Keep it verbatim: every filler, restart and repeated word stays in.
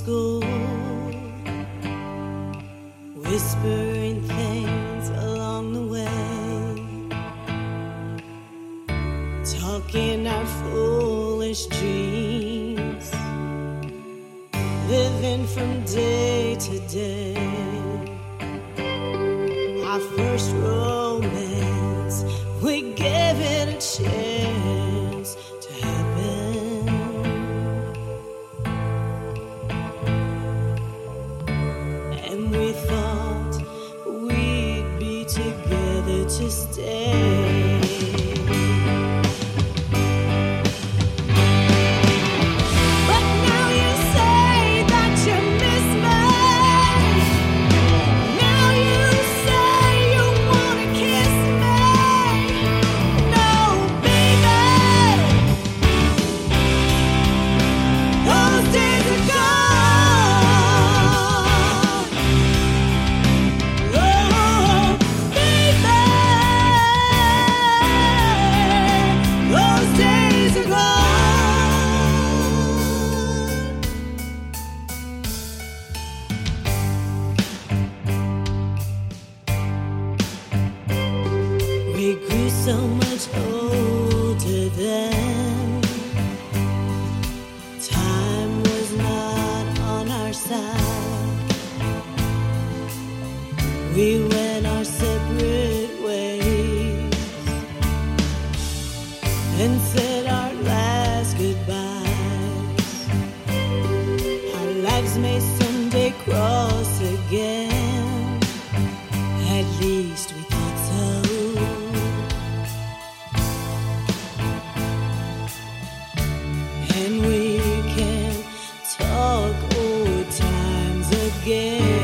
school, whispering things along the way, talking our foolish dreams, living from day to day. Our first romance, we gave it a chance to happen. And we thought we'd be together to stay. We grew so much older then. Time was not on our side. We went our separate ways and said our last goodbyes. Our lives may someday cross again. At least we thought so. And we can talk old times again.